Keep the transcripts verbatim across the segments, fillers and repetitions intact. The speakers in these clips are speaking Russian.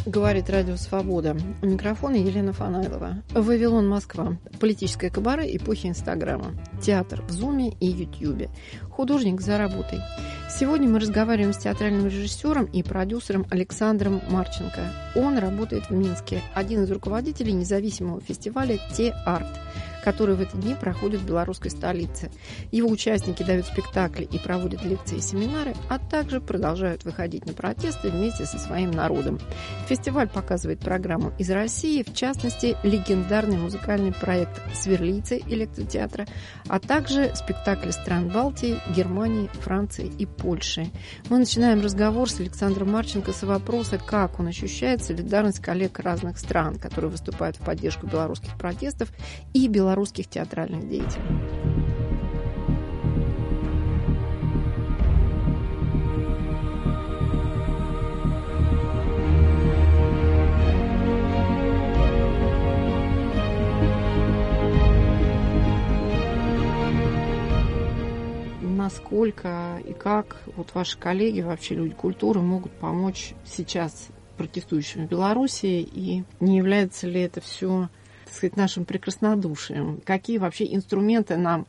Говорит Радио Свобода. У микрофона Елена Фанайлова. «Вавилон, Москва». Политическое кабаре эпохи Инстаграма. Театр в Зуме и Ютьюбе. Художник за работой. Сегодня мы разговариваем с театральным режиссером и продюсером Александром Марченко. Он работает в Минске. Один из руководителей независимого фестиваля «Те-Арт», который в эти дни проходит в белорусской столице. Его участники дают спектакли и проводят лекции и семинары, а также продолжают выходить на протесты вместе со своим народом. Фестиваль показывает программу из России, в частности, легендарный музыкальный проект «Сверлийцы» электротеатра, а также спектакли стран Балтии, Германии, Франции и Польши. Мы начинаем разговор с Александром Марченко с вопроса, как он ощущает солидарность коллег разных стран, которые выступают в поддержку белорусских протестов и белорусских русских театральных деятелей. Насколько и как вот ваши коллеги, вообще люди культуры, могут помочь сейчас протестующим в Беларуси, и не является ли это все, так сказать, нашим прекраснодушием? Какие вообще инструменты нам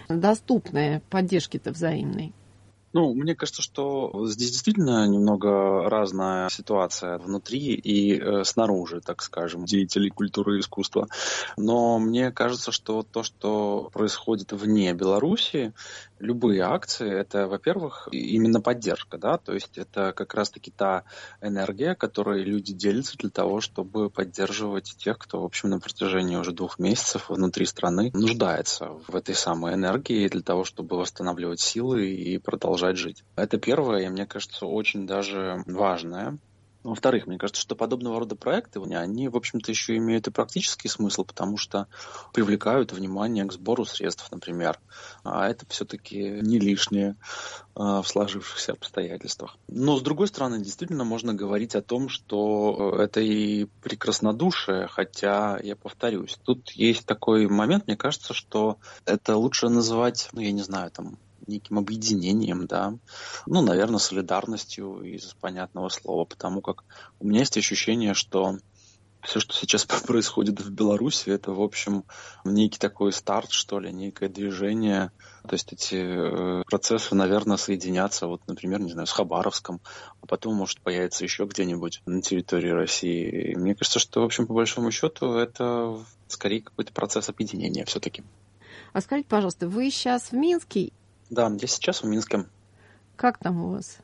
доступны поддержки-то взаимной? Ну, мне кажется, что здесь действительно немного разная ситуация внутри и э, снаружи, так скажем, деятелей культуры и искусства. Но мне кажется, что то, что происходит вне Беларуси, любые акции, это, во-первых, именно поддержка, да, то есть это как раз-таки та энергия, которой люди делятся для того, чтобы поддерживать тех, кто, в общем, на протяжении уже двух месяцев внутри страны нуждается в этой самой энергии для того, чтобы восстанавливать силы и продолжать жить. Это первое, и мне кажется, очень даже важное. Во-вторых, мне кажется, что подобного рода проекты, они, в общем-то, еще имеют и практический смысл, потому что привлекают внимание к сбору средств, например. А это все-таки не лишнее в сложившихся обстоятельствах. Но, с другой стороны, действительно можно говорить о том, что это и прекраснодушие, хотя, я повторюсь, тут есть такой момент, мне кажется, что это лучше называть, ну, я не знаю, там, неким объединением, да, ну, наверное, солидарностью из понятного слова, потому как у меня есть ощущение, что все, что сейчас происходит в Беларуси, это, в общем, некий такой старт, что ли, некое движение. То есть эти процессы, наверное, соединятся, вот, например, не знаю, с Хабаровском, а потом, может, появиться еще где-нибудь на территории России. И мне кажется, что, в общем, по большому счету, это скорее какой-то процесс объединения все-таки. А скажите, пожалуйста, вы сейчас в Минске? Да, я сейчас в Минске. Как там у вас?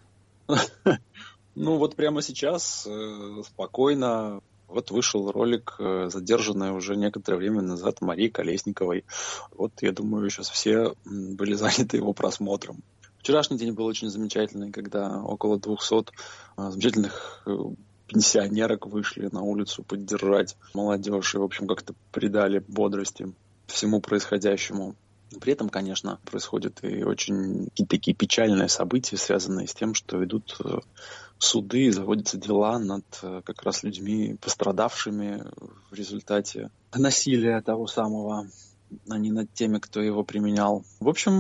Ну, вот прямо сейчас э, спокойно. Вот вышел ролик, э, задержанный уже некоторое время назад Марии Колесниковой. Вот, я думаю, сейчас все были заняты его просмотром. Вчерашний день был очень замечательный, когда около двухсот э, замечательных э, пенсионерок вышли на улицу поддержать молодежь и, в общем, как-то придали бодрости всему происходящему. При этом, конечно, происходят и очень какие-то такие печальные события, связанные с тем, что ведут суды, заводятся дела над как раз людьми, пострадавшими в результате насилия того самого, а не над теми, кто его применял. В общем,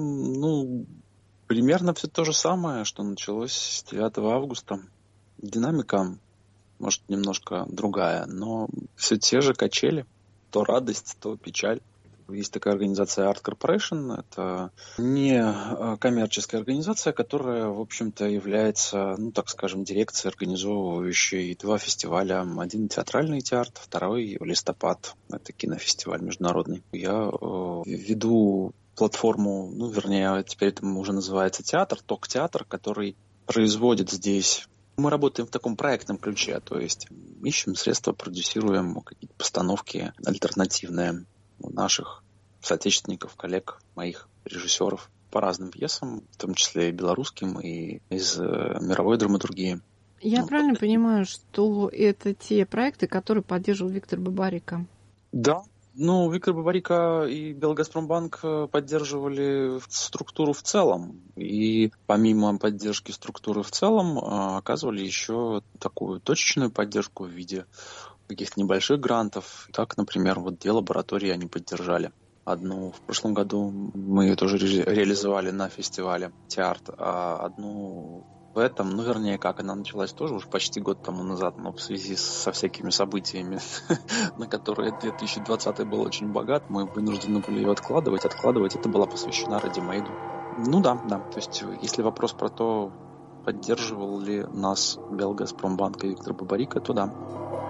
ну, примерно все то же самое, что началось с девятого августа. Динамика, может, немножко другая, но все те же качели. То радость, то печаль. Есть такая организация Art Corporation. Это не коммерческая организация, которая, в общем-то, является, ну, так скажем, дирекцией, организовывающей два фестиваля. Один театральный театр, второй листопад. Это кинофестиваль международный. Я э, веду платформу, ну, вернее, теперь это уже называется театр, ток-театр, который производит здесь. Мы работаем в таком проектном ключе, то есть ищем средства, продюсируем какие-то постановки альтернативные наших соотечественников, коллег, моих режиссеров по разным пьесам, в том числе и белорусским, и из э, мировой драматургии. Я ну, правильно вот. понимаю, что это те проекты, которые поддерживал Виктор Бабарико? Да. Ну, Виктор Бабарико и Белгазпромбанк поддерживали структуру в целом. И помимо поддержки структуры в целом, оказывали еще такую точечную поддержку в виде каких-то небольших грантов. Так, например, вот две лаборатории они поддержали. Одну в прошлом году мы ее тоже ре- реализовали на фестивале Те-Арт, а одну в этом, ну, вернее, как она началась тоже уже почти год тому назад, но в связи со всякими событиями, на которые две тысячи двадцатый был очень богат, мы вынуждены были ее откладывать. Откладывать это была посвящена Ready-Made. Ну да, да. То есть, если вопрос про то, поддерживал ли нас Белгазпромбанк и Виктор Бабарико, то да.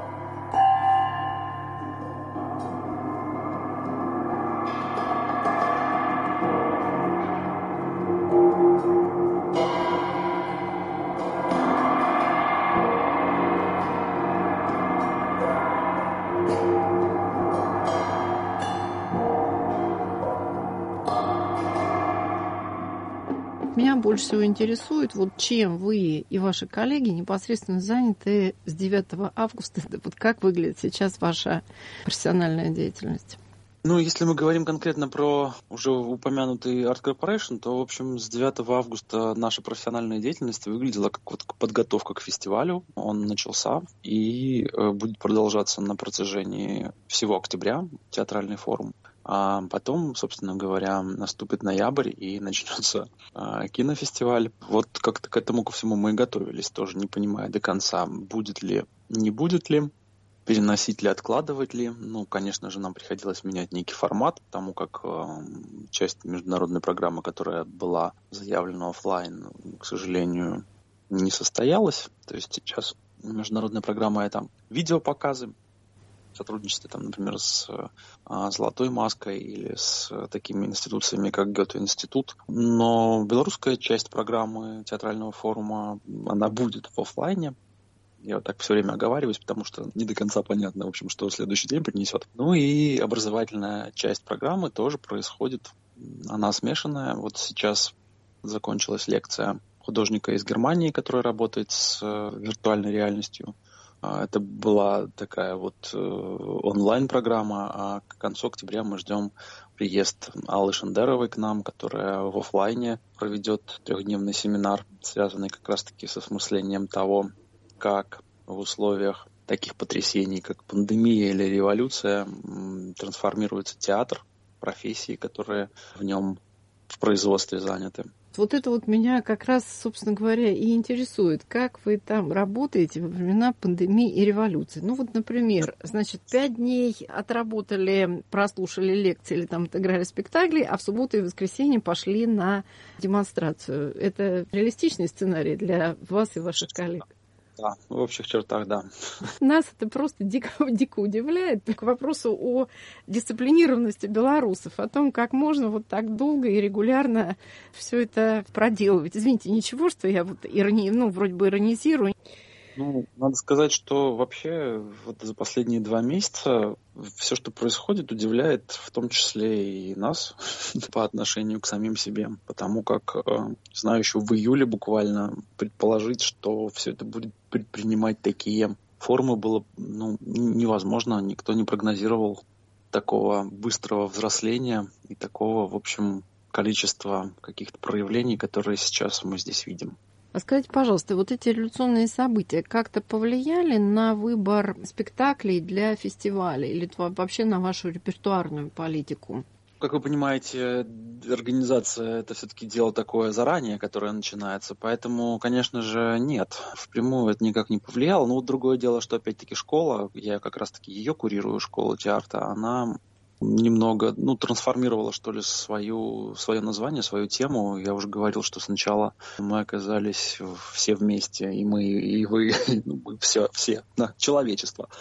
Меня больше всего интересует, вот чем вы и ваши коллеги непосредственно заняты с девятого августа. Вот как выглядит сейчас ваша профессиональная деятельность? Ну, если мы говорим конкретно про уже упомянутый Art Corporation, то, в общем, с девятого августа наша профессиональная деятельность выглядела как вот подготовка к фестивалю. Он начался и будет продолжаться на протяжении всего октября, театральный форум. А потом, собственно говоря, наступит ноябрь и начнется а, кинофестиваль. Вот как-то к этому ко всему мы и готовились, тоже не понимая до конца, будет ли, не будет ли, переносить ли, откладывать ли. Ну, конечно же, нам приходилось менять некий формат, потому как э, часть международной программы, которая была заявлена офлайн, к сожалению, не состоялась. То есть сейчас международная программа — это видеопоказы, сотрудничестве, там, например, с а, «Золотой маской» или с такими институциями, как Гёте-институт. Но белорусская часть программы театрального форума, она будет в офлайне. Я вот так все время оговариваюсь, потому что не до конца понятно, в общем, что следующий день принесет. Ну и образовательная часть программы тоже происходит. Она смешанная. Вот сейчас закончилась лекция художника из Германии, который работает с виртуальной реальностью. Это была такая вот онлайн-программа, а к концу октября мы ждем приезд Аллы Шендеровой к нам, которая в офлайне проведет трехдневный семинар, связанный как раз-таки с осмыслением того, как в условиях таких потрясений, как пандемия или революция, трансформируется театр, профессии, которые в нем в производстве заняты. Вот это вот меня как раз, собственно говоря, и интересует. Как вы там работаете во времена пандемии и революции? Ну вот, например, значит, пять дней отработали, прослушали лекции или там отыграли спектакли, а в субботу и воскресенье пошли на демонстрацию. Это реалистичный сценарий для вас и ваших коллег? Да, в общих чертах, да. Нас это просто дико, дико удивляет. К вопросу о дисциплинированности белорусов, о том, как можно вот так долго и регулярно все это проделывать. Извините, ничего, что я вот ирони... ну, вроде бы иронизирую. Ну, надо сказать, что вообще вот за последние два месяца все, что происходит, удивляет в том числе и нас по отношению к самим себе. Потому как, знаю, еще в июле буквально предположить, что все это будет предпринимать такие формы, было ну, невозможно. Никто не прогнозировал такого быстрого взросления и такого, в общем, количества каких-то проявлений, которые сейчас мы здесь видим. А скажите, пожалуйста, вот эти революционные события как-то повлияли на выбор спектаклей для фестиваля или вообще на вашу репертуарную политику? Как вы понимаете, организация — это все-таки дело такое заранее, которое начинается, поэтому, конечно же, нет, впрямую это никак не повлияло. Но вот другое дело, что опять-таки школа, я как раз-таки ее курирую, школа театра, она немного, ну, трансформировала, что ли, свою, свое название, свою тему. Я уже говорил, что сначала мы оказались все вместе, и мы, и вы, ну, все, все, да, человечество,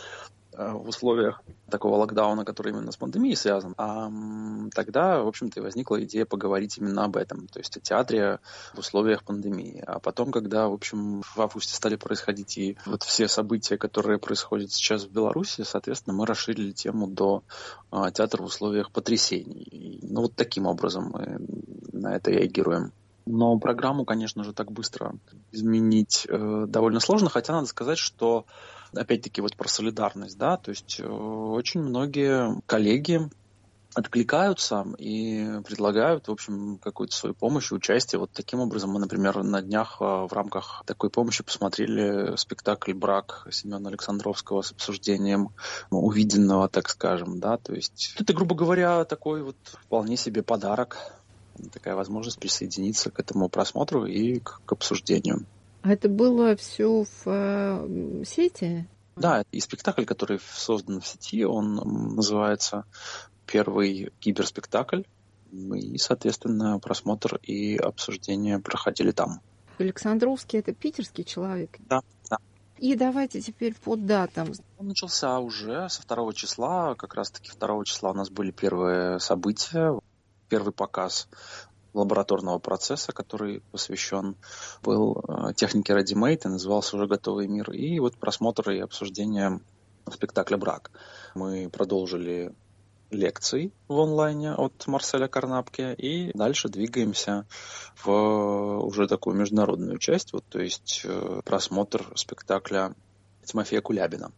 в условиях такого локдауна, который именно с пандемией связан. А тогда, в общем-то, и возникла идея поговорить именно об этом, то есть о театре в условиях пандемии. А потом, когда, в общем, в августе стали происходить и вот все события, которые происходят сейчас в Беларуси, соответственно, мы расширили тему до а, театра в условиях потрясений. И, ну, вот таким образом мы на это реагируем. Но программу, конечно же, так быстро изменить э, довольно сложно, хотя надо сказать, что опять-таки вот про солидарность, да, то есть э, очень многие коллеги откликаются и предлагают, в общем, какую-то свою помощь и участие. Вот таким образом мы, например, на днях в рамках такой помощи посмотрели спектакль «Брак» Семена Александровского с обсуждением увиденного, так скажем, да, то есть это, грубо говоря, такой вот вполне себе подарок, такая возможность присоединиться к этому просмотру и к, к обсуждению. А это было все в э, сети? Да, и спектакль, который создан в сети, он называется «Первый киберспектакль». И, соответственно, просмотр и обсуждение проходили там. Александровский – это питерский человек? Да, да. И давайте теперь по датам. Он начался уже со второго числа. Как раз-таки второго числа у нас были первые события. Первый показ лабораторного процесса, который посвящен был технике ready-made и назывался «Уже готовый мир». И вот просмотр и обсуждение спектакля «Брак». Мы продолжили лекции в онлайне от Марселя Карнапке и дальше двигаемся в уже такую международную часть, вот, то есть просмотр спектакля Тимофея Кулябина.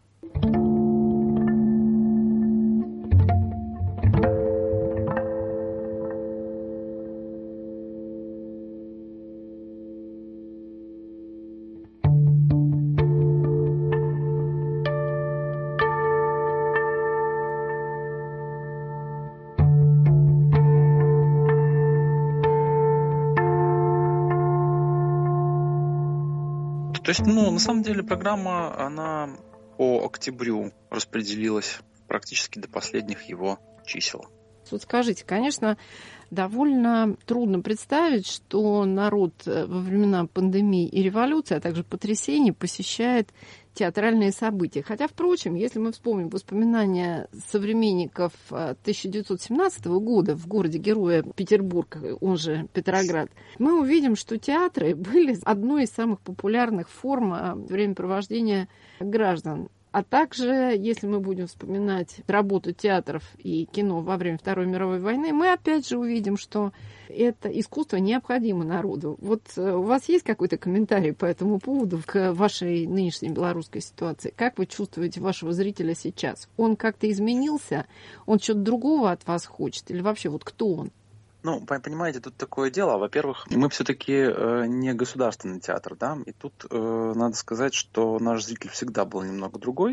То есть, ну, на самом деле программа, она по октябрю распределилась практически до последних его чисел. Вот скажите, конечно, довольно трудно представить, что народ во времена пандемии и революции, а также потрясений посещает театральные события. Хотя, впрочем, если мы вспомним воспоминания современников тысяча девятьсот семнадцатого года в городе-герое Петербург, он же Петроград, мы увидим, что театры были одной из самых популярных форм времяпровождения граждан. А также, если мы будем вспоминать работу театров и кино во время Второй мировой войны, мы опять же увидим, что это искусство необходимо народу. Вот у вас есть какой-то комментарий по этому поводу к вашей нынешней белорусской ситуации? Как вы чувствуете вашего зрителя сейчас? Он как-то изменился? Он что-то другого от вас хочет? Или вообще вот кто он? Ну, понимаете, тут такое дело. Во-первых, мы все-таки э, не государственный театр, да, и тут э, надо сказать, что наш зритель всегда был немного другой,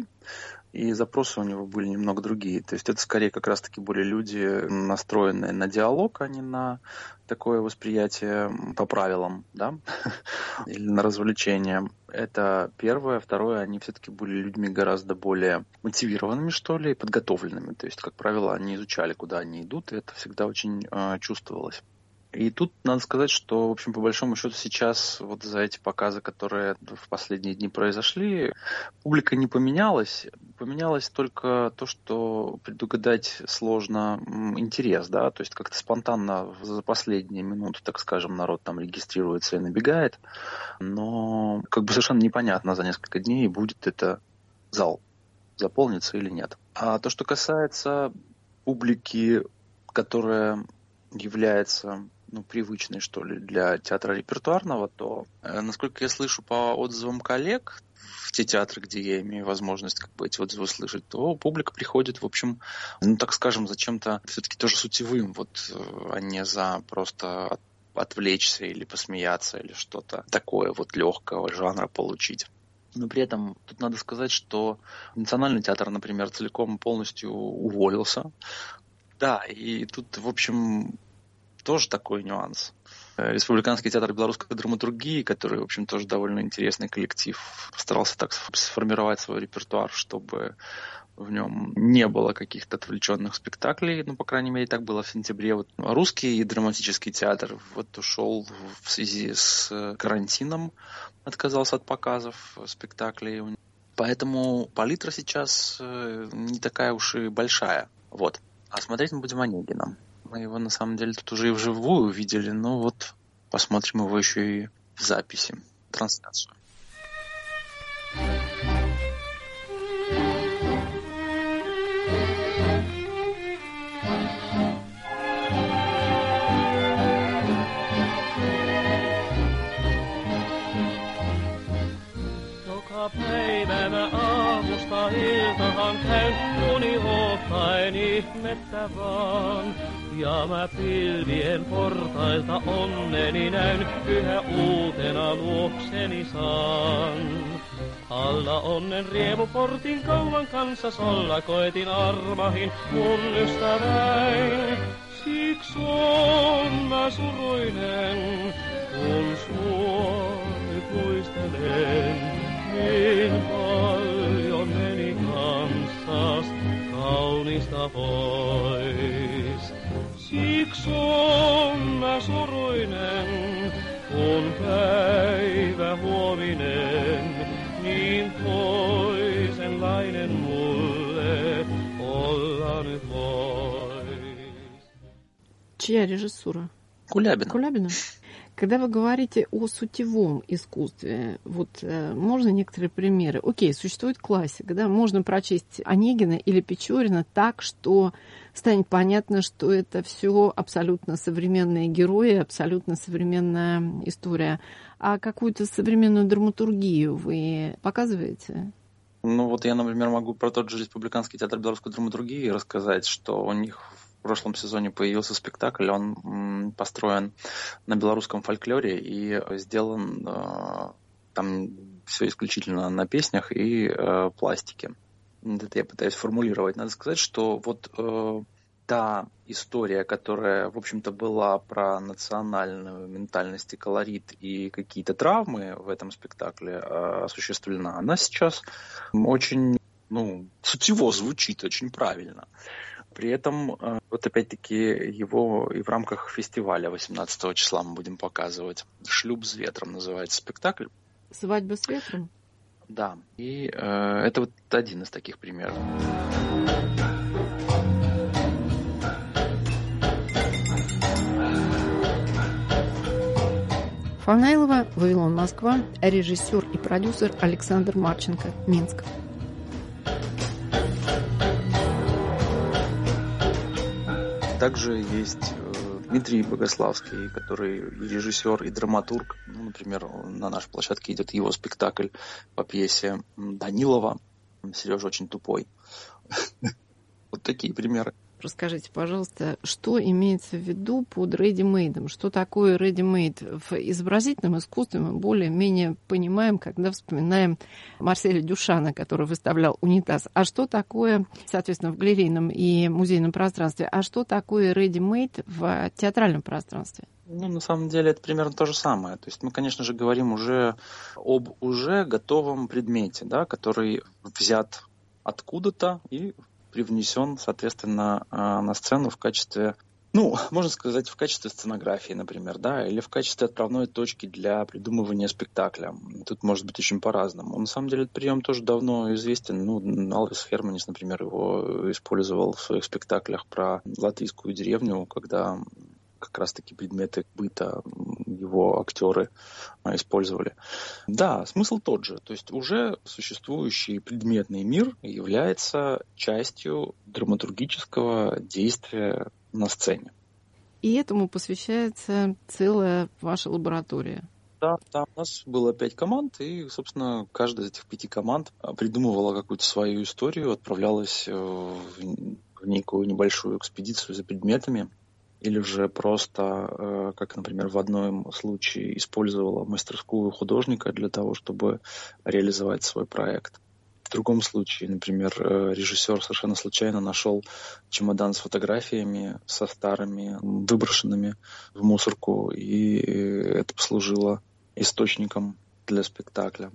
и запросы у него были немного другие. То есть это скорее как раз-таки были люди, настроенные на диалог, а не на такое восприятие по правилам, да, или на развлечение. Это первое. Второе, они все-таки были людьми гораздо более мотивированными, что ли, и подготовленными. То есть, как правило, они изучали, куда они идут, и это всегда очень э, чувствовалось. И тут надо сказать, что, в общем, по большому счету сейчас вот за эти показы, которые в последние дни произошли, публика не поменялась. Поменялось только то, что предугадать сложно интерес, да, то есть как-то спонтанно за последние минуты, так скажем, народ там регистрируется и набегает, но как бы совершенно непонятно за несколько дней, будет это зал заполнится или нет. А то, что касается публики, которая является ну, привычной, что ли, для театра репертуарного, то, э, насколько я слышу по отзывам коллег в те театры, где я имею возможность как бы эти отзывы слышать, то публика приходит, в общем, ну, так скажем, за чем-то все-таки тоже сутевым, вот, э, а не за просто от, отвлечься или посмеяться, или что-то такое вот легкого жанра получить. Но при этом тут надо сказать, что Национальный театр, например, целиком и полностью уволился. Да, и тут, в общем, тоже такой нюанс. Республиканский театр белорусской драматургии, который, в общем, тоже довольно интересный коллектив, постарался так сформировать свой репертуар, чтобы в нем не было каких-то отвлеченных спектаклей, ну, по крайней мере, так было в сентябре. Вот русский драматический театр вот ушел в связи с карантином, отказался от показов спектаклей. Поэтому палитра сейчас не такая уж и большая. Вот. А смотреть мы будем Онегина. Мы его, на самом деле, тут уже и вживую увидели, но вот посмотрим его еще и в записи, трансляцию. Päivänä aamusta iltahan käyn unihohtain ihmettä vaan. Ja mä pilvien portailta onneni näyn, yhä uutena luokseni saan. Alla onnen riemuportin kauan kanssa solla koetin armahin mun ystäväin. Siksi on mä suruinen, kun suoni puistelen. päivä huominen, niin toisenlainen mulle olla nyt vois. Чья режиссура? Кулябина. Кулябина? Когда вы говорите о сутевом искусстве, вот э, можно некоторые примеры? Окей, существует классика, да, можно прочесть Онегина или Печорина так, что станет понятно, что это все абсолютно современные герои, абсолютно современная история. А какую-то современную драматургию вы показываете? Ну вот я, например, могу про тот же Республиканский театр белорусской драматургии рассказать, что у них в прошлом сезоне появился спектакль, он м, построен на белорусском фольклоре и сделан э, там все исключительно на песнях и э, пластике. Это я пытаюсь формулировать. Надо сказать, что вот э, та история, которая, в общем-то, была про национальную ментальность и колорит и какие-то травмы в этом спектакле э, осуществлена, она сейчас очень, ну, сутево звучит, очень правильно. При этом, вот опять-таки, его и в рамках фестиваля восемнадцатого числа мы будем показывать. «Шлюп с ветром» называется спектакль. «Свадьба с ветром»? Да. И э, это вот один из таких примеров. Фанайлова, «Вавилон, Москва», режиссер и продюсер Александр Марченко, Минск. Также есть Дмитрий Богославский, который и режиссер, и драматург. Ну, например, на нашей площадке идет его спектакль по пьесе Данилова «Сережа очень тупой». Вот такие примеры. Расскажите, пожалуйста, что имеется в виду под ready-made? Что такое ready-made? В изобразительном искусстве мы более-менее понимаем, когда вспоминаем Марселя Дюшана, который выставлял унитаз. А что такое, соответственно, в галерейном и музейном пространстве? А что такое ready-made в театральном пространстве? Ну, на самом деле, это примерно то же самое. То есть мы, конечно же, говорим уже об уже готовом предмете, да, который взят откуда-то и привнесен, соответственно, на сцену в качестве, ну, можно сказать, в качестве сценографии, например, да, или в качестве отправной точки для придумывания спектакля. Тут может быть очень по-разному. На самом деле, этот прием тоже давно известен. Ну, Алвис Херманис, например, его использовал в своих спектаклях про латвийскую деревню, когда как раз-таки предметы быта его актеры использовали. Да, смысл тот же. То есть уже существующий предметный мир является частью драматургического действия на сцене. И этому посвящается целая ваша лаборатория. Да, да, у нас было пять команд, и, собственно, каждая из этих пяти команд придумывала какую-то свою историю, отправлялась в некую небольшую экспедицию за предметами, или же просто, как, например, в одном случае использовала мастерскую художника для того, чтобы реализовать свой проект. В другом случае, например, режиссер совершенно случайно нашел чемодан с фотографиями, со старыми, выброшенными в мусорку, и это послужило источником для спектакля.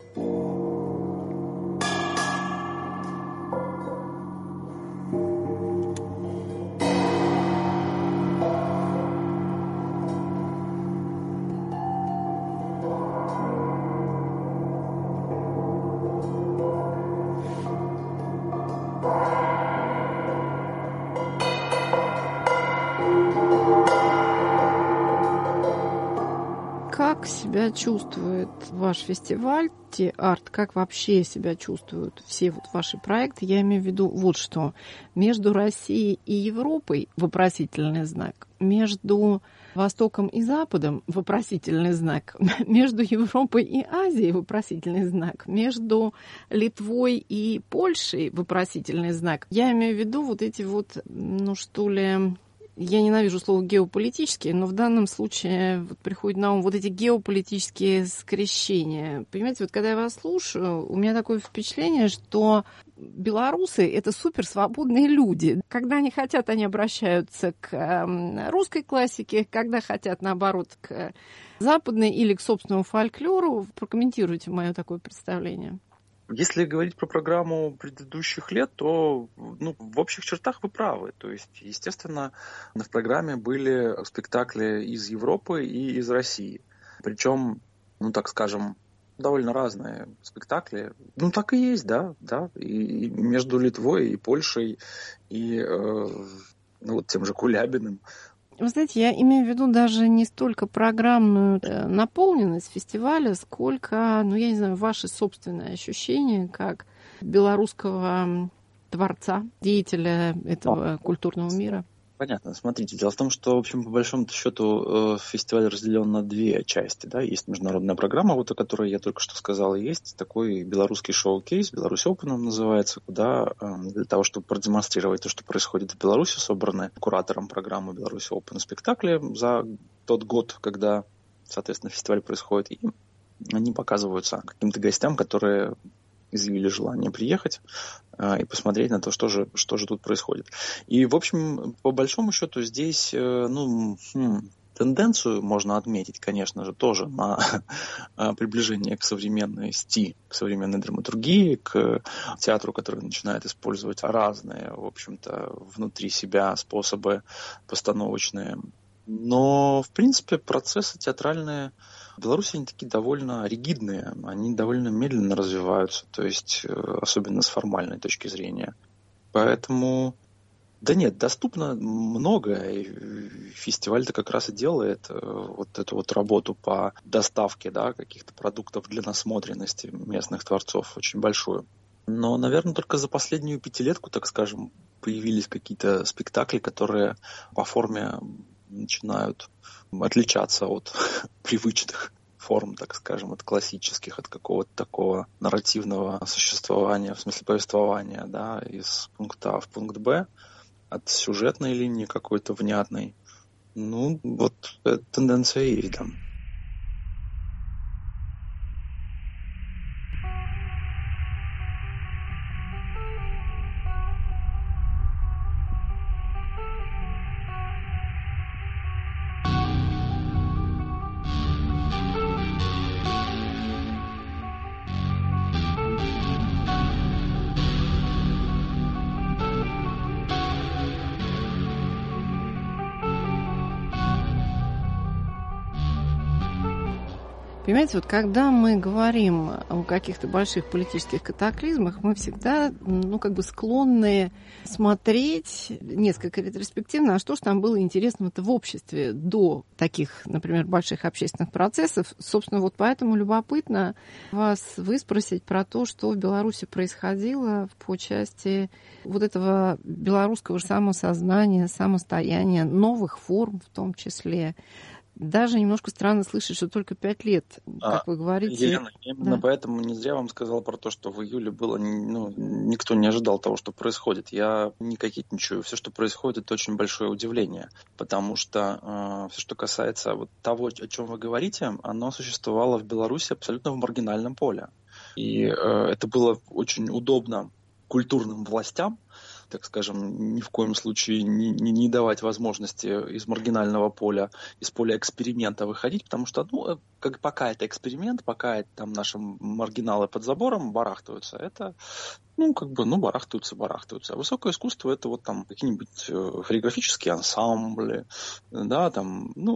Как себя чувствует ваш фестиваль Ти-Арт? Как вообще себя чувствуют все вот ваши проекты? Я имею в виду вот что. Между Россией и Европой вопросительный знак. Между Востоком и Западом вопросительный знак. Между Европой и Азией вопросительный знак. Между Литвой и Польшей вопросительный знак. Я имею в виду вот эти вот, ну что ли... Я ненавижу слово «геополитические», но в данном случае вот приходит на ум вот эти геополитические скрещения. Понимаете, вот когда я вас слушаю, у меня такое впечатление, что белорусы — это суперсвободные люди. Когда они хотят, они обращаются к русской классике, когда хотят, наоборот, к западной или к собственному фольклору. Прокомментируйте мое такое представление. Если говорить про программу предыдущих лет, то ну, в общих чертах вы правы. То есть, естественно, в программе были спектакли из Европы и из России. Причем ну, так скажем, довольно разные спектакли. Ну, так и есть, да, да. И, и между Литвой и Польшей, и э, ну, вот тем же Кулябиным. Вы знаете, я имею в виду даже не столько программную наполненность фестиваля, сколько, ну, я не знаю, ваши собственные ощущения как белорусского творца, деятеля этого культурного мира. Понятно. Смотрите, дело в том, что, в общем, по большому счету, фестиваль разделен на две части. Да? Есть международная программа, вот о которой я только что сказал, и есть такой белорусский шоу-кейс, Беларусь Open он называется, куда для того, чтобы продемонстрировать то, что происходит в Беларуси, собраны куратором программы Беларусь Open спектакли за тот год, когда, соответственно, фестиваль происходит, и они показываются каким-то гостям, которые изъявили желание приехать э, и посмотреть на то, что же, что же тут происходит. И, в общем, по большому счету здесь, э, ну, хм, тенденцию можно отметить, конечно же, тоже на приближение к современности, к современной драматургии, к театру, который начинает использовать разные, в общем-то, внутри себя способы постановочные. Но, в принципе, процессы театральные в Беларуси они такие довольно ригидные, они довольно медленно развиваются, то есть особенно с формальной точки зрения. Поэтому, да нет, доступно многое, и фестиваль-то как раз и делает вот эту вот работу по доставке, да, каких-то продуктов для насмотренности местных творцов очень большую. Но, наверное, только за последнюю пятилетку, так скажем, появились какие-то спектакли, которые по форме начинают отличаться от привычных форм, так скажем, от классических, от какого-то такого нарративного существования, в смысле повествования, да, из пункта А в пункт Б, от сюжетной линии какой-то внятной. Ну, вот эта тенденция есть, да. Понимаете, вот когда мы говорим о каких-то больших политических катаклизмах, мы всегда, ну, как бы склонны смотреть несколько ретроспективно, а что же там было интересного-то в обществе до таких, например, больших общественных процессов. Собственно, вот поэтому любопытно вас выспросить про то, что в Беларуси происходило по части вот этого белорусского самосознания, самостояния, новых форм в том числе. Даже немножко странно слышать, что только пять лет, как а, вы говорите. Елена, именно да. Поэтому не зря вам сказал про то, что в июле было, ну, никто не ожидал того, что происходит. Я не кокетничаю. Все, что происходит, это очень большое удивление. Потому что э, все, что касается вот того, о чем вы говорите, оно существовало в Беларуси абсолютно в маргинальном поле. И э, это было очень удобно культурным властям, так скажем, ни в коем случае не, не, не давать возможности из маргинального поля, из поля эксперимента выходить, потому что, ну, как, пока это эксперимент, пока это, там наши маргиналы под забором барахтаются, это, ну, как бы, ну, барахтаются, барахтаются. А высокое искусство — это вот там какие-нибудь хореографические ансамбли, да, там, ну...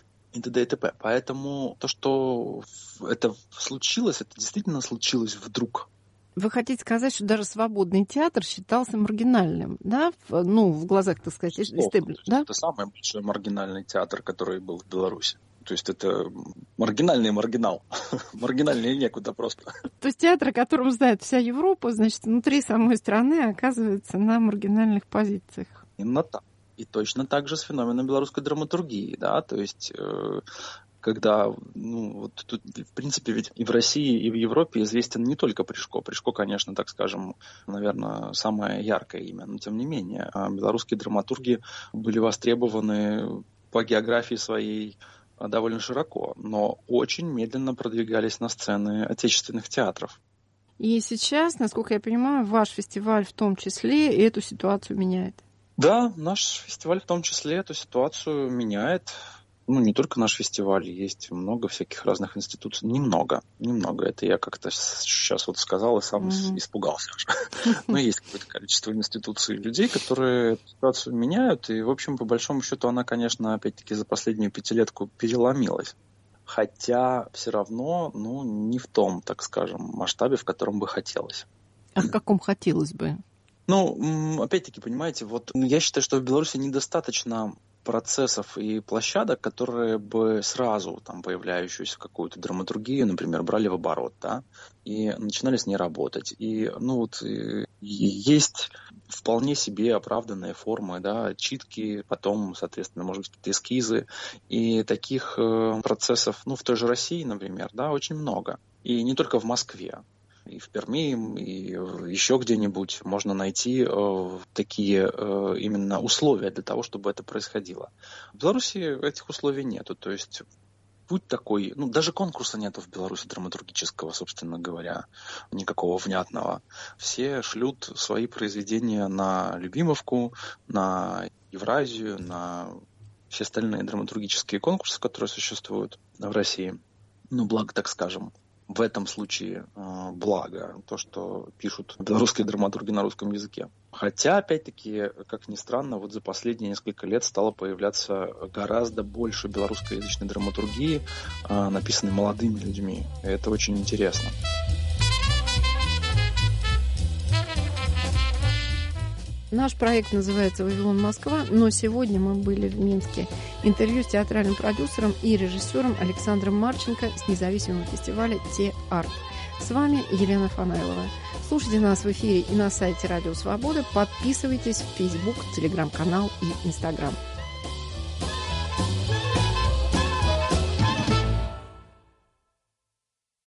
и т.д. и т.п. Поэтому то, что это случилось, это действительно случилось вдруг. Вы хотите сказать, что даже свободный театр считался маргинальным, да? В, ну, в глазах, так сказать, истебли, да? Это самый большой маргинальный театр, который был в Беларуси. То есть это маргинальный маргинал. Маргинальнее некуда просто. То есть театр, о котором знает вся Европа, значит, внутри самой страны оказывается на маргинальных позициях. Именно так. И точно так же с феноменом белорусской драматургии, да, то есть... Э- когда, ну, вот тут, в принципе, ведь и в России, и в Европе известен не только Пришко. Пришко, конечно, так скажем, наверное, самое яркое имя, но тем не менее. Белорусские драматурги были востребованы по географии своей довольно широко, но очень медленно продвигались на сцены отечественных театров. И сейчас, насколько я понимаю, ваш фестиваль в том числе эту ситуацию меняет. Да, наш фестиваль в том числе эту ситуацию меняет. Ну, не только наш фестиваль, есть много всяких разных институций. Немного, немного. Это я как-то сейчас вот сказал и сам mm-hmm. испугался. Но есть какое-то количество институций и людей, которые эту ситуацию меняют. И, в общем, по большому счету, она, конечно, опять-таки за последнюю пятилетку переломилась. хотя все равно, ну, не в том, так скажем, масштабе, в котором бы хотелось. А в каком хотелось бы? Ну, опять-таки, понимаете, вот я считаю, что в Беларуси недостаточно процессов и площадок, которые бы сразу там появляющуюся какую-то драматургию, например, брали в оборот, да, и начинали с ней работать. И, ну, вот и есть вполне себе оправданные формы, да, читки, потом, соответственно, может быть, какие-то эскизы, и таких э, процессов, ну, в той же России, например, да, очень много. И не только в Москве. И в Перми, и еще где-нибудь можно найти э, такие э, именно условия для того, чтобы это происходило. В Беларуси этих условий нету. То есть путь такой, ну даже конкурса нету в Беларуси драматургического, собственно говоря, никакого внятного. Все шлют свои произведения на Любимовку, на Евразию, на все остальные драматургические конкурсы, которые существуют в России. Ну, благо, так скажем. В этом случае э, благо то, что пишут белорусские драматурги на русском языке. Хотя, опять-таки, как ни странно, вот за последние несколько лет стало появляться гораздо больше белорусскоязычной драматургии, э, написанной молодыми людьми. И это очень интересно. Наш проект называется «Вавилон Москва», но сегодня мы были в Минске. Интервью с театральным продюсером и режиссером Александром Марченко с независимого фестиваля «Те-Арт». С вами Елена Фанайлова. Слушайте нас в эфире и на сайте Радио Свобода. Подписывайтесь в Facebook, Телеграм-канал и Инстаграм.